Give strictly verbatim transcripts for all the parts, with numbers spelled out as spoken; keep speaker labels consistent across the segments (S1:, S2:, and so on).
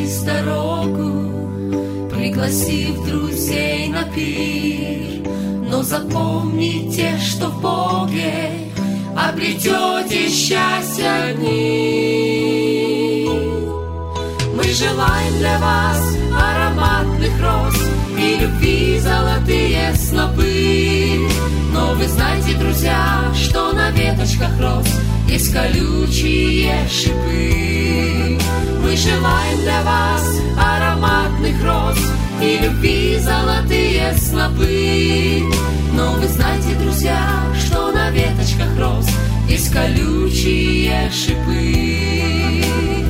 S1: через дорогу, пригласив друзей на пир. Но запомните, что в Боге обретете счастье одни. Мы желаем для вас ароматных роз и любви золотые снопы. Но вы знаете, друзья, что на веточках роз есть колючие шипы. Мы желаем для вас ароматных роз и любви золотые снопы. Но вы знаете, друзья, что на веточках роз есть колючие шипы.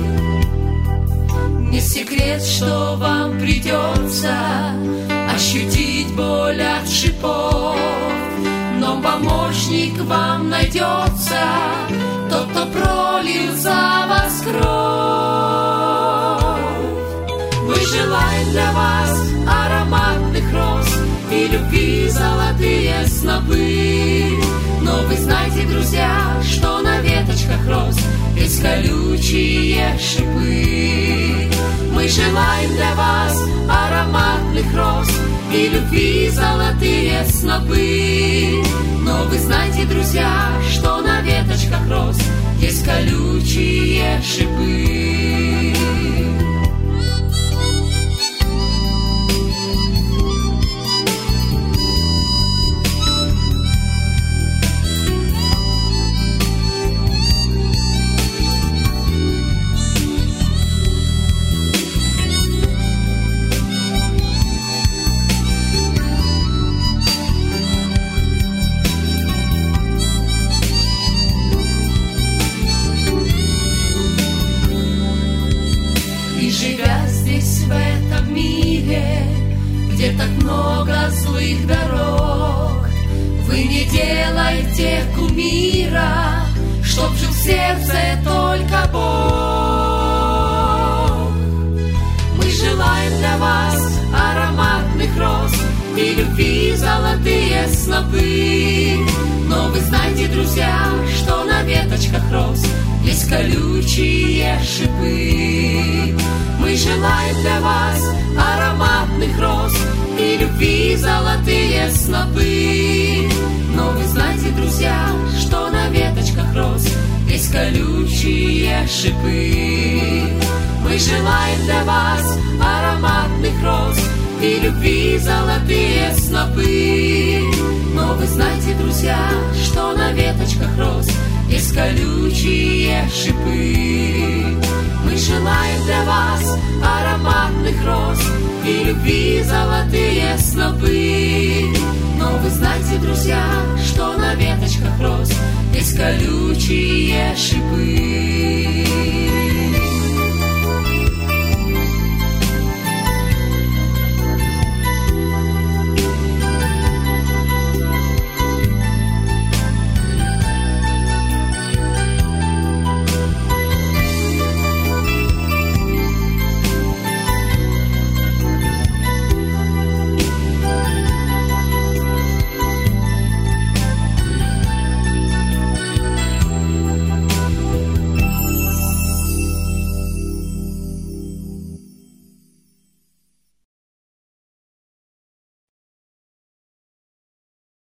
S1: Не секрет, что вам придется ощутить боль от шипов, но помощник вам найдется, тот, кто пролил за вас кровь. Мы желаем для вас ароматных роз и любви золотые снопы. Но вы знаете, друзья, что на веточках роз есть колючие шипы. Мы желаем для вас ароматных роз и любви золотые снопы. Но вы знаете, друзья, что на веточках роз есть колючие шипы. Живя здесь, в этом мире, где так много злых дорог, вы не делайте кумира, чтоб жил в сердце только Бог. Мы желаем для вас ароматных роз и любви золотые снопы. Но вы знаете, друзья, что на веточках роз есть колючие шипы. Мы желаем для вас ароматных роз и любви золотые снопы. Но вы знаете, друзья, что на веточках роз есть колючие шипы. Мы желаем для вас ароматных роз и любви золотые снопы. Но вы знаете, друзья, что на веточках роз есть колючие шипы. Мы желаем для вас ароматных роз и любви золотые снопы. Но вы знаете, друзья, что на веточках роз есть колючие шипы.